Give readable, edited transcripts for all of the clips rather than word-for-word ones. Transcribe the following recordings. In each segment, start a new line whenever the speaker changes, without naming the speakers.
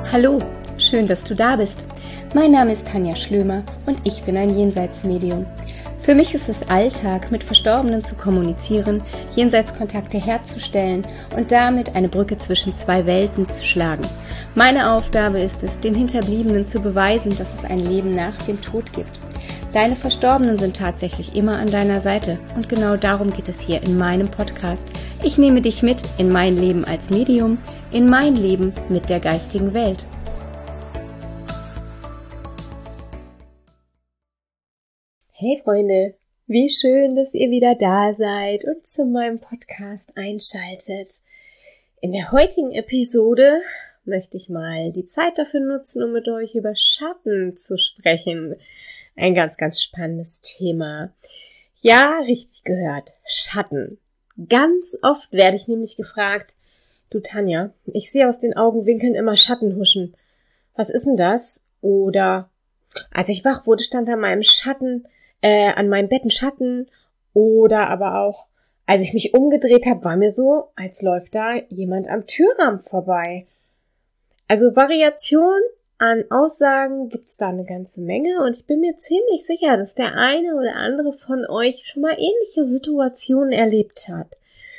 Hallo, schön, dass du da bist. Mein Name ist Tanja Schlömer und ich bin ein Jenseitsmedium. Für mich ist es Alltag, mit Verstorbenen zu kommunizieren, Jenseitskontakte herzustellen und damit eine Brücke zwischen zwei Welten zu schlagen. Meine Aufgabe ist es, den Hinterbliebenen zu beweisen, dass es ein Leben nach dem Tod gibt. Deine Verstorbenen sind tatsächlich immer an deiner Seite und genau darum geht es hier in meinem Podcast. Ich nehme dich mit in mein Leben als Medium, in mein Leben mit der geistigen Welt. Hey Freunde, wie schön, dass ihr wieder da seid und zu meinem Podcast einschaltet. In der heutigen Episode möchte ich mal die Zeit dafür nutzen, um mit euch über Schatten zu sprechen. Ein ganz, ganz spannendes Thema. Ja, richtig gehört, Schatten. Ganz oft werde ich nämlich gefragt, du Tanja, ich sehe aus den Augenwinkeln immer Schatten huschen. Was ist denn das? Oder als ich wach wurde, stand an meinem Bett ein Schatten. Oder aber auch, als ich mich umgedreht habe, war mir so, als läuft da jemand am Türrahmen vorbei. Also Variation an Aussagen gibt's da eine ganze Menge und ich bin mir ziemlich sicher, dass der eine oder andere von euch schon mal ähnliche Situationen erlebt hat.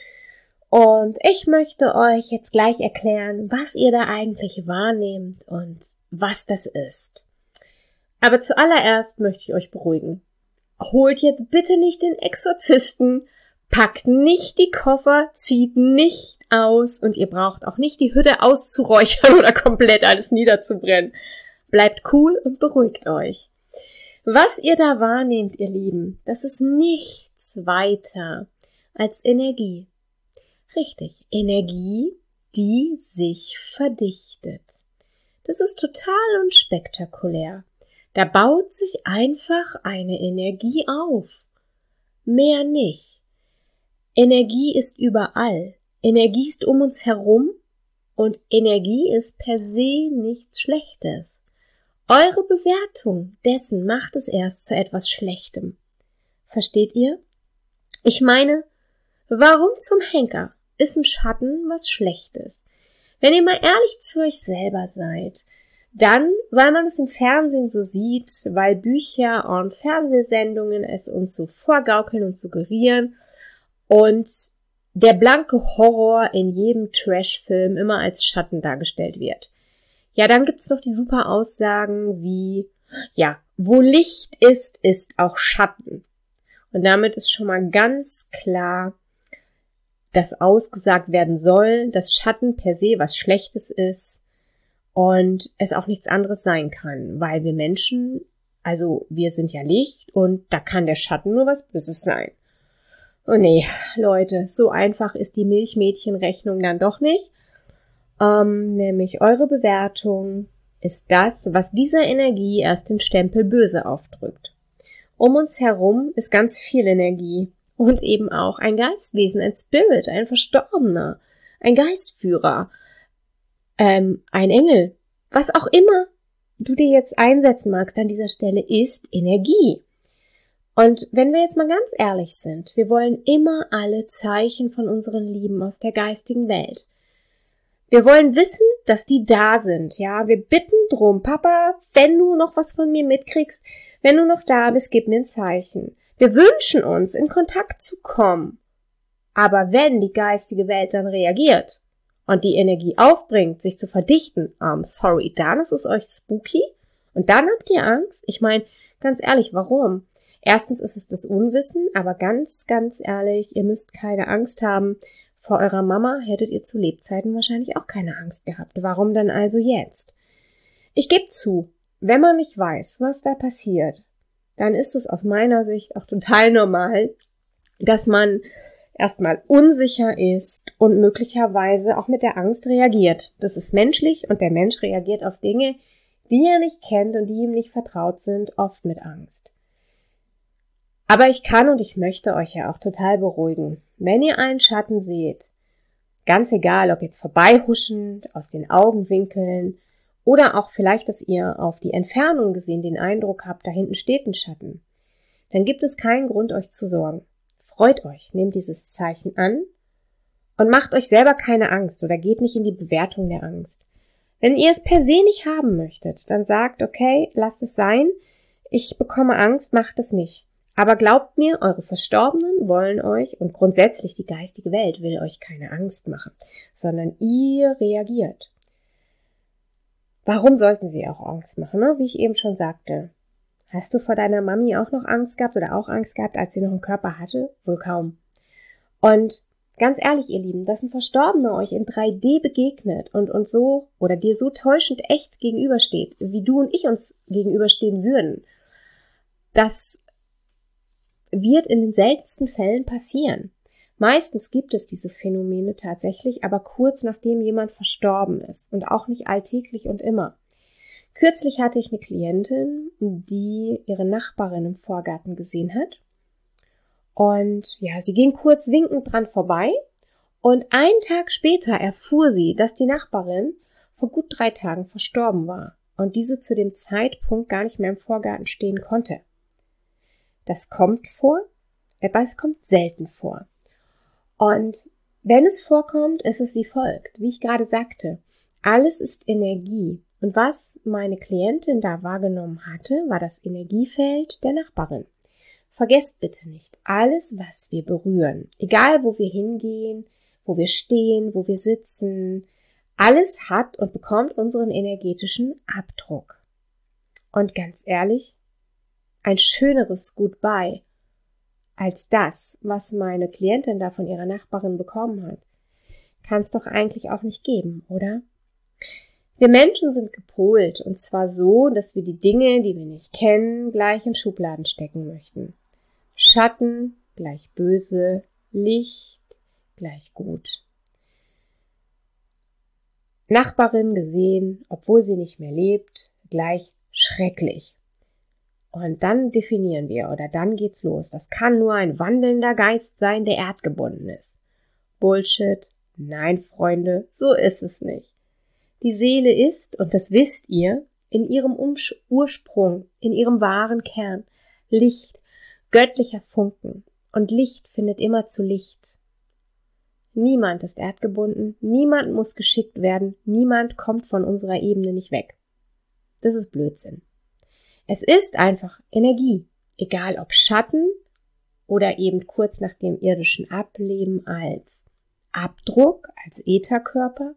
Und ich möchte euch jetzt gleich erklären, was ihr da eigentlich wahrnehmt und was das ist. Aber zuallererst möchte ich euch beruhigen. Holt jetzt bitte nicht den Exorzisten, packt nicht die Koffer, zieht nicht aus und ihr braucht auch nicht die Hütte auszuräuchern oder komplett alles niederzubrennen. Bleibt cool und beruhigt euch. Was ihr da wahrnehmt, ihr Lieben, das ist nichts weiter als Energie. Richtig, Energie, die sich verdichtet. Das ist total unspektakulär. Da baut sich einfach eine Energie auf. Mehr nicht. Energie ist überall. Energie ist um uns herum und Energie ist per se nichts Schlechtes. Eure Bewertung dessen macht es erst zu etwas Schlechtem. Versteht ihr? Ich meine, warum zum Henker ist ein Schatten was Schlechtes? Wenn ihr mal ehrlich zu euch selber seid, dann, weil man es im Fernsehen so sieht, weil Bücher und Fernsehsendungen es uns so vorgaukeln und suggerieren und der blanke Horror in jedem Trash-Film immer als Schatten dargestellt wird. Ja, dann gibt's noch die super Aussagen wie, ja, wo Licht ist, ist auch Schatten. Und damit ist schon mal ganz klar, dass ausgesagt werden soll, dass Schatten per se was Schlechtes ist und es auch nichts anderes sein kann, weil wir Menschen, also wir sind ja Licht und da kann der Schatten nur was Böses sein. Oh nee, Leute, so einfach ist die Milchmädchenrechnung dann doch nicht. Nämlich eure Bewertung ist das, was dieser Energie erst den Stempel böse aufdrückt. Um uns herum ist ganz viel Energie und eben auch ein Geistwesen, ein Spirit, ein Verstorbener, ein Geistführer, ein Engel, was auch immer du dir jetzt einsetzen magst an dieser Stelle, ist Energie. Und wenn wir jetzt mal ganz ehrlich sind, wir wollen immer alle Zeichen von unseren Lieben aus der geistigen Welt. Wir wollen wissen, dass die da sind, ja. Wir bitten drum, Papa, wenn du noch was von mir mitkriegst, wenn du noch da bist, gib mir ein Zeichen. Wir wünschen uns, in Kontakt zu kommen. Aber wenn die geistige Welt dann reagiert und die Energie aufbringt, sich zu verdichten, sorry, dann ist es euch spooky und dann habt ihr Angst. Ich meine, ganz ehrlich, warum? Erstens ist es das Unwissen, aber ganz, ganz ehrlich, ihr müsst keine Angst haben. Vor eurer Mama hättet ihr zu Lebzeiten wahrscheinlich auch keine Angst gehabt. Warum dann also jetzt? Ich gebe zu, wenn man nicht weiß, was da passiert, dann ist es aus meiner Sicht auch total normal, dass man erstmal unsicher ist und möglicherweise auch mit der Angst reagiert. Das ist menschlich und der Mensch reagiert auf Dinge, die er nicht kennt und die ihm nicht vertraut sind, oft mit Angst. Aber ich kann und ich möchte euch ja auch total beruhigen. Wenn ihr einen Schatten seht, ganz egal, ob jetzt vorbeihuschend, aus den Augenwinkeln oder auch vielleicht, dass ihr auf die Entfernung gesehen den Eindruck habt, da hinten steht ein Schatten, dann gibt es keinen Grund, euch zu sorgen. Freut euch, nehmt dieses Zeichen an und macht euch selber keine Angst oder geht nicht in die Bewertung der Angst. Wenn ihr es per se nicht haben möchtet, dann sagt, okay, lasst es sein, ich bekomme Angst, macht es nicht. Aber glaubt mir, eure Verstorbenen wollen euch und grundsätzlich die geistige Welt will euch keine Angst machen, sondern ihr reagiert. Warum sollten sie auch Angst machen, ne? Wie ich eben schon sagte. Hast du vor deiner Mami auch noch Angst gehabt oder auch Angst gehabt, als sie noch einen Körper hatte? Wohl kaum. Und ganz ehrlich, ihr Lieben, dass ein Verstorbener euch in 3D begegnet und uns so oder dir so täuschend echt gegenübersteht, wie du und ich uns gegenüberstehen würden, das wird in den seltensten Fällen passieren. Meistens gibt es diese Phänomene tatsächlich, aber kurz nachdem jemand verstorben ist und auch nicht alltäglich und immer. Kürzlich hatte ich eine Klientin, die ihre Nachbarin im Vorgarten gesehen hat. Und ja, sie ging kurz winkend dran vorbei und einen Tag später erfuhr sie, dass die Nachbarin vor gut 3 Tagen verstorben war und diese zu dem Zeitpunkt gar nicht mehr im Vorgarten stehen konnte. Das kommt vor, aber es kommt selten vor. Und wenn es vorkommt, ist es wie folgt. Wie ich gerade sagte, alles ist Energie. Und was meine Klientin da wahrgenommen hatte, war das Energiefeld der Nachbarin. Vergesst bitte nicht, alles, was wir berühren, egal wo wir hingehen, wo wir stehen, wo wir sitzen, alles hat und bekommt unseren energetischen Abdruck. Und ganz ehrlich, ein schöneres Goodbye als das, was meine Klientin da von ihrer Nachbarin bekommen hat, kann es doch eigentlich auch nicht geben, oder? Wir Menschen sind gepolt, und zwar so, dass wir die Dinge, die wir nicht kennen, gleich in Schubladen stecken möchten. Schatten gleich böse, Licht gleich gut. Nachbarin gesehen, obwohl sie nicht mehr lebt, gleich schrecklich. Und dann definieren wir, oder dann geht's los. Das kann nur ein wandelnder Geist sein, der erdgebunden ist. Bullshit. Nein, Freunde, so ist es nicht. Die Seele ist, und das wisst ihr, in ihrem Ursprung, in ihrem wahren Kern, Licht, göttlicher Funken. Und Licht findet immer zu Licht. Niemand ist erdgebunden, niemand muss geschickt werden, niemand kommt von unserer Ebene nicht weg. Das ist Blödsinn. Es ist einfach Energie, egal ob Schatten oder eben kurz nach dem irdischen Ableben als Abdruck, als Ätherkörper.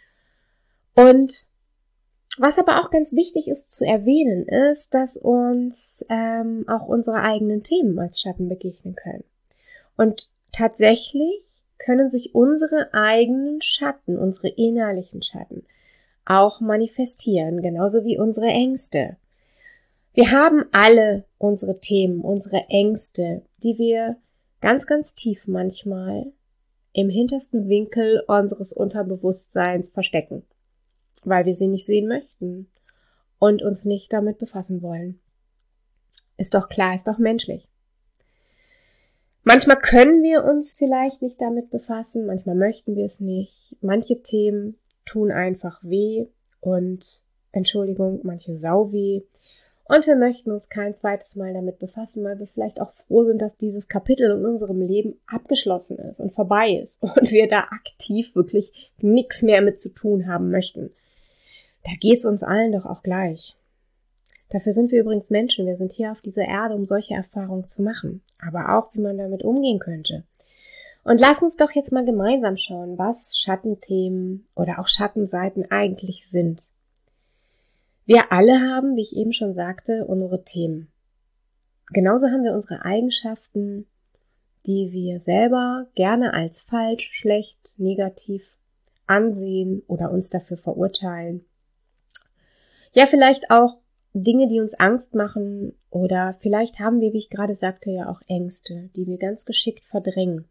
Und was aber auch ganz wichtig ist zu erwähnen, ist, dass uns auch unsere eigenen Themen als Schatten begegnen können. Und tatsächlich können sich unsere eigenen Schatten, unsere innerlichen Schatten, auch manifestieren, genauso wie unsere Ängste. Wir haben alle unsere Themen, unsere Ängste, die wir ganz, ganz tief manchmal im hintersten Winkel unseres Unterbewusstseins verstecken, weil wir sie nicht sehen möchten und uns nicht damit befassen wollen. Ist doch klar, ist doch menschlich. Manchmal können wir uns vielleicht nicht damit befassen, manchmal möchten wir es nicht. Manche Themen tun einfach weh und, Entschuldigung, manche sau weh. Und wir möchten uns kein zweites Mal damit befassen, weil wir vielleicht auch froh sind, dass dieses Kapitel in unserem Leben abgeschlossen ist und vorbei ist und wir da aktiv wirklich nichts mehr mit zu tun haben möchten. Da geht's uns allen doch auch gleich. Dafür sind wir übrigens Menschen. Wir sind hier auf dieser Erde, um solche Erfahrungen zu machen. Aber auch, wie man damit umgehen könnte. Und lass uns doch jetzt mal gemeinsam schauen, was Schattenthemen oder auch Schattenseiten eigentlich sind. Wir alle haben, wie ich eben schon sagte, unsere Themen. Genauso haben wir unsere Eigenschaften, die wir selber gerne als falsch, schlecht, negativ ansehen oder uns dafür verurteilen. Ja, vielleicht auch Dinge, die uns Angst machen, oder vielleicht haben wir, wie ich gerade sagte, ja auch Ängste, die wir ganz geschickt verdrängen.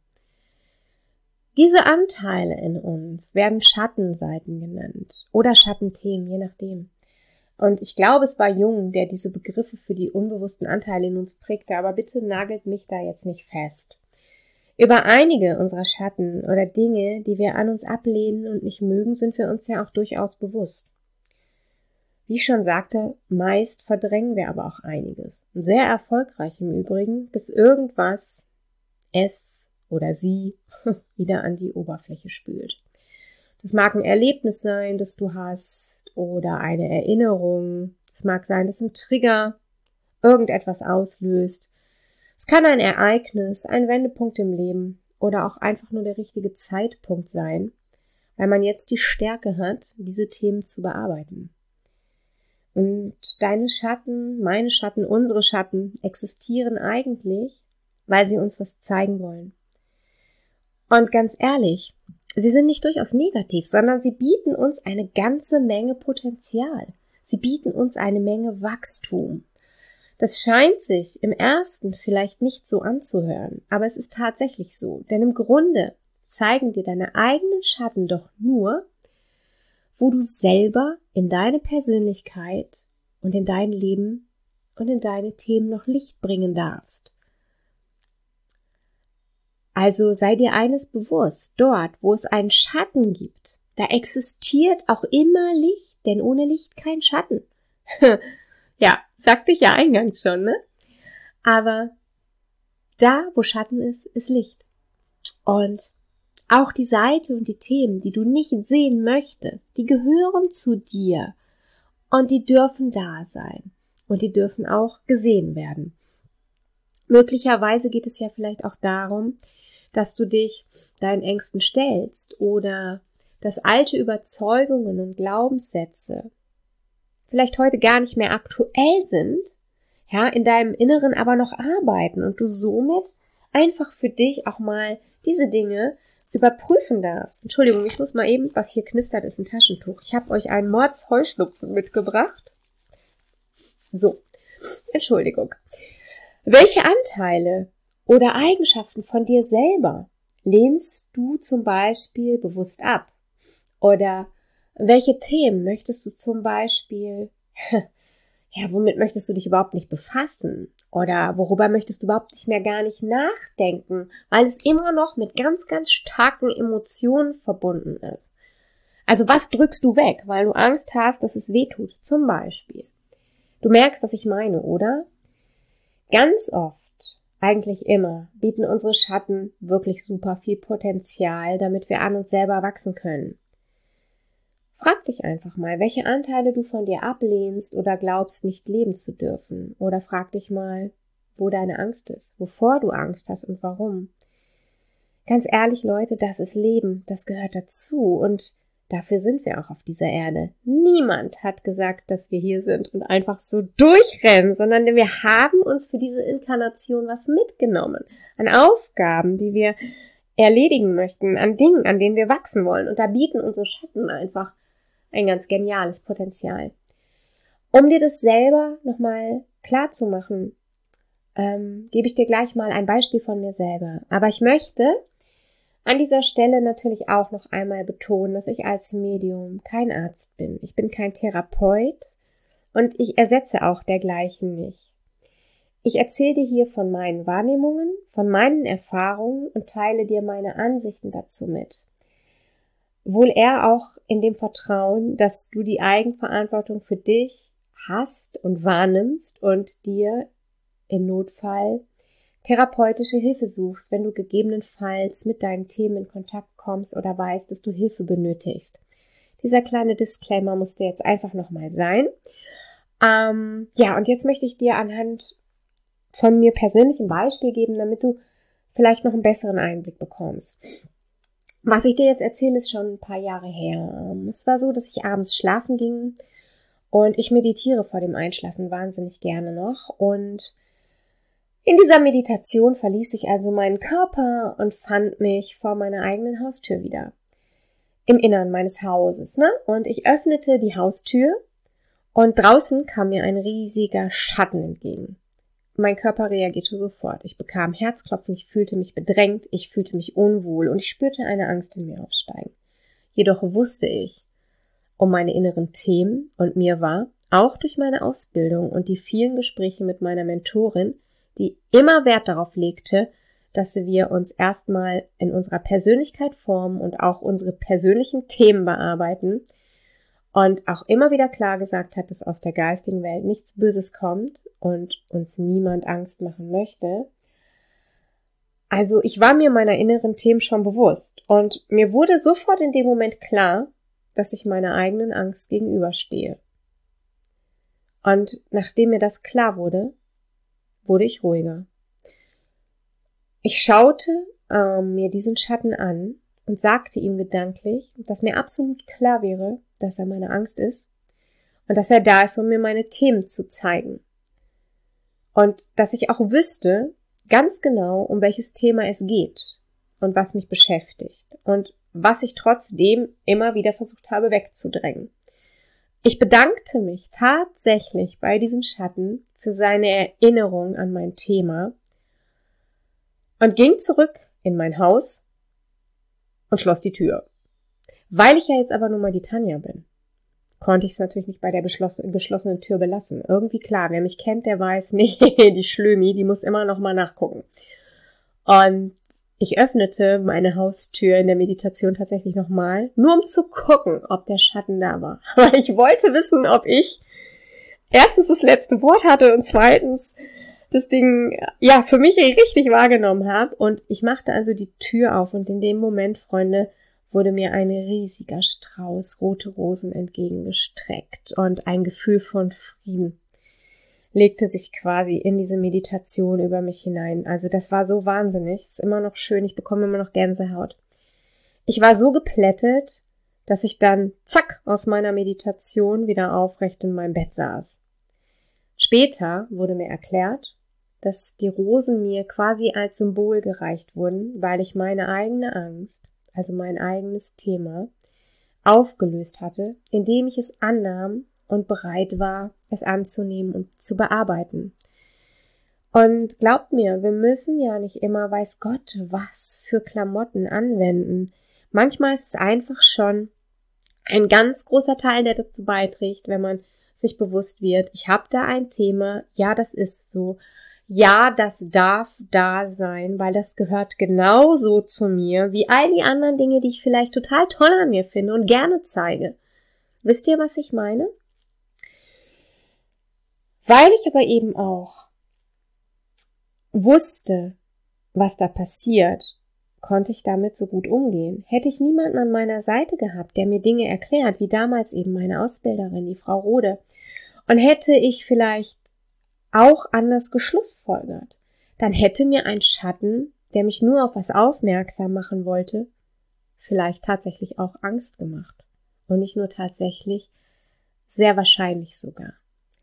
Diese Anteile in uns werden Schattenseiten genannt oder Schattenthemen, je nachdem. Und ich glaube, es war Jung, der diese Begriffe für die unbewussten Anteile in uns prägte, aber bitte nagelt mich da jetzt nicht fest. Über einige unserer Schatten oder Dinge, die wir an uns ablehnen und nicht mögen, sind wir uns ja auch durchaus bewusst. Wie ich schon sagte, meist verdrängen wir aber auch einiges. Und sehr erfolgreich im Übrigen, bis irgendwas es oder sie wieder an die Oberfläche spült. Das mag ein Erlebnis sein, das du hast, oder eine Erinnerung. Es mag sein, dass ein Trigger irgendetwas auslöst. Es kann ein Ereignis, ein Wendepunkt im Leben oder auch einfach nur der richtige Zeitpunkt sein, weil man jetzt die Stärke hat, diese Themen zu bearbeiten. Und deine Schatten, meine Schatten, unsere Schatten existieren eigentlich, weil sie uns was zeigen wollen. Und ganz ehrlich, sie sind nicht durchaus negativ, sondern sie bieten uns eine ganze Menge Potenzial. Sie bieten uns eine Menge Wachstum. Das scheint sich im ersten vielleicht nicht so anzuhören, aber es ist tatsächlich so. Denn im Grunde zeigen dir deine eigenen Schatten doch nur, wo du selber in deine Persönlichkeit und in dein Leben und in deine Themen noch Licht bringen darfst. Also sei dir eines bewusst, dort, wo es einen Schatten gibt, da existiert auch immer Licht, denn ohne Licht kein Schatten. Ja, sagte ich ja eingangs schon, ne? Aber da, wo Schatten ist, ist Licht. Und auch die Seite und die Themen, die du nicht sehen möchtest, die gehören zu dir und die dürfen da sein und die dürfen auch gesehen werden. Möglicherweise geht es ja vielleicht auch darum, dass du dich deinen Ängsten stellst oder dass alte Überzeugungen und Glaubenssätze vielleicht heute gar nicht mehr aktuell sind, ja, in deinem Inneren aber noch arbeiten und du somit einfach für dich auch mal diese Dinge überprüfen darfst. Entschuldigung, ich muss mal eben, was hier knistert, ist ein Taschentuch. Ich habe euch einen Mordsheuschnupfen mitgebracht. So, Entschuldigung. Welche Anteile oder Eigenschaften von dir selber lehnst du zum Beispiel bewusst ab? Oder welche Themen möchtest du zum Beispiel, womit möchtest du dich überhaupt nicht befassen? Oder worüber möchtest du überhaupt nicht mehr gar nicht nachdenken, weil es immer noch mit ganz, ganz starken Emotionen verbunden ist. Also was drückst du weg, weil du Angst hast, dass es weh tut, zum Beispiel? Du merkst, was ich meine, oder? Ganz oft, eigentlich immer, bieten unsere Schatten wirklich super viel Potenzial, damit wir an uns selber wachsen können. Frag dich einfach mal, welche Anteile du von dir ablehnst oder glaubst, nicht leben zu dürfen. Oder frag dich mal, wo deine Angst ist, wovor du Angst hast und warum. Ganz ehrlich, Leute, das ist Leben, das gehört dazu und dafür sind wir auch auf dieser Erde. Niemand hat gesagt, dass wir hier sind und einfach so durchrennen, sondern wir haben uns für diese Inkarnation was mitgenommen. An Aufgaben, die wir erledigen möchten, an Dingen, an denen wir wachsen wollen. Und da bieten unsere Schatten einfach ein ganz geniales Potenzial. Um dir das selber nochmal klar zu machen, gebe ich dir gleich mal ein Beispiel von mir selber. Aber ich möchte an dieser Stelle natürlich auch noch einmal betonen, dass ich als Medium kein Arzt bin. Ich bin kein Therapeut und ich ersetze auch dergleichen nicht. Ich erzähle dir hier von meinen Wahrnehmungen, von meinen Erfahrungen und teile dir meine Ansichten dazu mit. Wohl eher auch in dem Vertrauen, dass du die Eigenverantwortung für dich hast und wahrnimmst und dir im Notfall therapeutische Hilfe suchst, wenn du gegebenenfalls mit deinen Themen in Kontakt kommst oder weißt, dass du Hilfe benötigst. Dieser kleine Disclaimer musste jetzt einfach nochmal sein. Und jetzt möchte ich dir anhand von mir persönlich ein Beispiel geben, damit du vielleicht noch einen besseren Einblick bekommst. Was ich dir jetzt erzähle, ist schon ein paar Jahre her. Es war so, dass ich abends schlafen ging und ich meditiere vor dem Einschlafen wahnsinnig gerne noch. Und in dieser Meditation verließ ich also meinen Körper und fand mich vor meiner eigenen Haustür wieder. Im Innern meines Hauses, ne? Und ich öffnete die Haustür und draußen kam mir ein riesiger Schatten entgegen. Mein Körper reagierte sofort. Ich bekam Herzklopfen, ich fühlte mich bedrängt, ich fühlte mich unwohl und ich spürte eine Angst in mir aufsteigen. Jedoch wusste ich um meine inneren Themen und mir war, auch durch meine Ausbildung und die vielen Gespräche mit meiner Mentorin, die immer Wert darauf legte, dass wir uns erstmal in unserer Persönlichkeit formen und auch unsere persönlichen Themen bearbeiten, und auch immer wieder klar gesagt hat, dass aus der geistigen Welt nichts Böses kommt und uns niemand Angst machen möchte. Also ich war mir meiner inneren Themen schon bewusst und mir wurde sofort in dem Moment klar, dass ich meiner eigenen Angst gegenüberstehe. Und nachdem mir das klar wurde, wurde ich ruhiger. Ich schaute mir diesen Schatten an und sagte ihm gedanklich, dass mir absolut klar wäre, dass er meine Angst ist und dass er da ist, um mir meine Themen zu zeigen. Und dass ich auch wüsste ganz genau, um welches Thema es geht und was mich beschäftigt und was ich trotzdem immer wieder versucht habe wegzudrängen. Ich bedankte mich tatsächlich bei diesem Schatten für seine Erinnerung an mein Thema und ging zurück in mein Haus und schloss die Tür. Weil ich ja jetzt aber nun mal die Tanja bin, konnte ich es natürlich nicht bei der geschlossenen Tür belassen. Irgendwie klar, wer mich kennt, der weiß, nee, die Schlömi, die muss immer noch mal nachgucken. Und ich öffnete meine Haustür in der Meditation tatsächlich nochmal, nur um zu gucken, ob der Schatten da war. Aber ich wollte wissen, ob ich erstens das letzte Wort hatte und zweitens das Ding, ja, für mich richtig wahrgenommen habe. Und ich machte also die Tür auf und in dem Moment, Freunde, wurde mir ein riesiger Strauß rote Rosen entgegengestreckt und ein Gefühl von Frieden legte sich quasi in diese Meditation über mich hinein. Also das war so wahnsinnig, ist immer noch schön, ich bekomme immer noch Gänsehaut. Ich war so geplättet, dass ich dann, zack, aus meiner Meditation wieder aufrecht in meinem Bett saß. Später wurde mir erklärt, dass die Rosen mir quasi als Symbol gereicht wurden, weil ich meine eigene Angst, also mein eigenes Thema, aufgelöst hatte, indem ich es annahm und bereit war, es anzunehmen und zu bearbeiten. Und glaubt mir, wir müssen ja nicht immer, weiß Gott, was für Klamotten anwenden. Manchmal ist es einfach schon ein ganz großer Teil, der dazu beiträgt, wenn man sich bewusst wird, ich habe da ein Thema, ja, das ist so, ja, das darf da sein, weil das gehört genauso zu mir, wie all die anderen Dinge, die ich vielleicht total toll an mir finde und gerne zeige. Wisst ihr, was ich meine? Weil ich aber eben auch wusste, was da passiert, konnte ich damit so gut umgehen. Hätte ich niemanden an meiner Seite gehabt, der mir Dinge erklärt, wie damals eben meine Ausbilderin, die Frau Rode, und hätte ich vielleicht auch anders geschlussfolgert, dann hätte mir ein Schatten, der mich nur auf was aufmerksam machen wollte, vielleicht tatsächlich auch Angst gemacht. Und nicht nur tatsächlich, sehr wahrscheinlich sogar.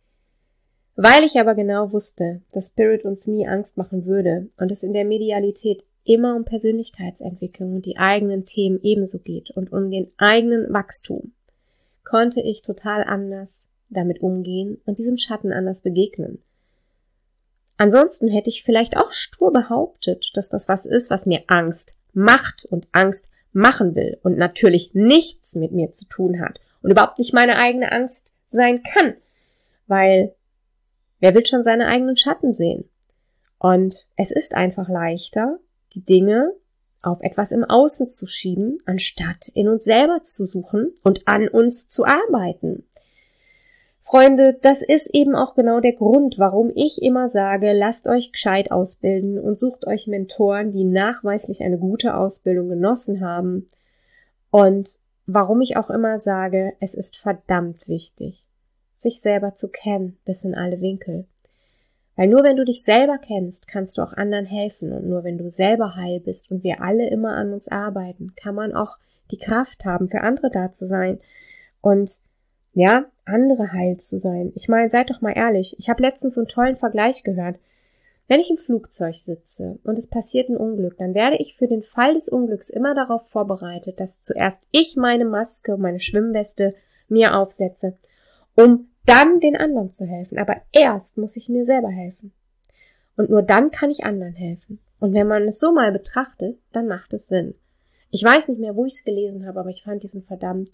Weil ich aber genau wusste, dass Spirit uns nie Angst machen würde und es in der Medialität immer um Persönlichkeitsentwicklung und die eigenen Themen ebenso geht und um den eigenen Wachstum, konnte ich total anders damit umgehen und diesem Schatten anders begegnen. Ansonsten hätte ich vielleicht auch stur behauptet, dass das was ist, was mir Angst macht und Angst machen will und natürlich nichts mit mir zu tun hat und überhaupt nicht meine eigene Angst sein kann, weil wer will schon seine eigenen Schatten sehen? Und es ist einfach leichter, die Dinge auf etwas im Außen zu schieben, anstatt in uns selber zu suchen und an uns zu arbeiten. Freunde, das ist eben auch genau der Grund, warum ich immer sage, lasst euch gescheit ausbilden und sucht euch Mentoren, die nachweislich eine gute Ausbildung genossen haben. Und warum ich auch immer sage, es ist verdammt wichtig, sich selber zu kennen bis in alle Winkel. Weil nur wenn du dich selber kennst, kannst du auch anderen helfen. Und nur wenn du selber heil bist und wir alle immer an uns arbeiten, kann man auch die Kraft haben, für andere da zu sein. Und ja, andere heil zu sein. Ich meine, seid doch mal ehrlich. Ich habe letztens so einen tollen Vergleich gehört. Wenn ich im Flugzeug sitze und es passiert ein Unglück, dann werde ich für den Fall des Unglücks immer darauf vorbereitet, dass zuerst ich meine Maske und meine Schwimmweste mir aufsetze, um dann den anderen zu helfen. Aber erst muss ich mir selber helfen. Und nur dann kann ich anderen helfen. Und wenn man es so mal betrachtet, dann macht es Sinn. Ich weiß nicht mehr, wo ich es gelesen habe, aber ich fand diesen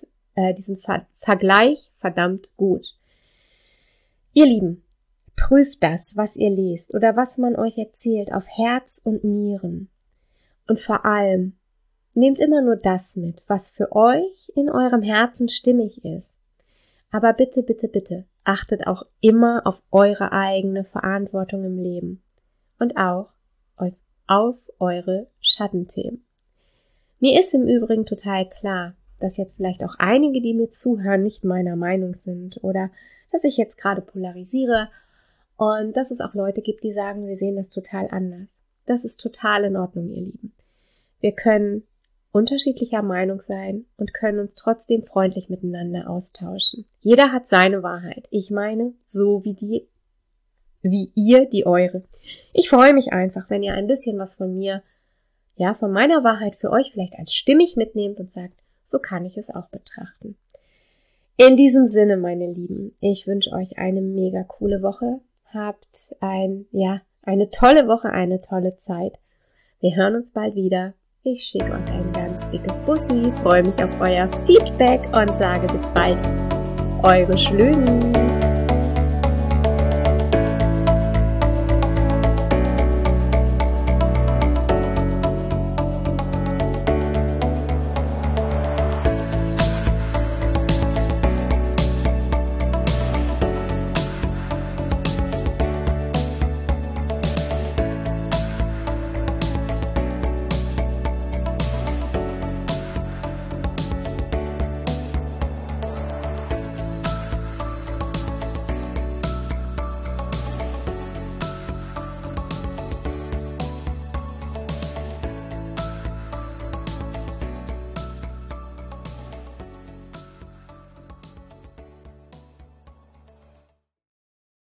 Vergleich verdammt gut. Ihr Lieben, prüft das, was ihr lest oder was man euch erzählt, auf Herz und Nieren. Und vor allem, nehmt immer nur das mit, was für euch in eurem Herzen stimmig ist. Aber bitte, bitte, bitte, achtet auch immer auf eure eigene Verantwortung im Leben und auch auf eure Schattenthemen. Mir ist im Übrigen total klar, dass jetzt vielleicht auch einige, die mir zuhören, nicht meiner Meinung sind oder dass ich jetzt gerade polarisiere und dass es auch Leute gibt, die sagen, sie sehen das total anders. Das ist total in Ordnung, ihr Lieben. Wir können unterschiedlicher Meinung sein und können uns trotzdem freundlich miteinander austauschen. Jeder hat seine Wahrheit. Ich meine, so wie ihr die eure. Ich freue mich einfach, wenn ihr ein bisschen was von mir, ja, von meiner Wahrheit für euch vielleicht als stimmig mitnehmt und sagt, so kann ich es auch betrachten. In diesem Sinne, meine Lieben, ich wünsche euch eine mega coole Woche. Habt eine tolle Woche, eine tolle Zeit. Wir hören uns bald wieder. Ich schicke euch ein ganz dickes Bussi, freue mich auf euer Feedback und sage bis bald. Eure Schlöni.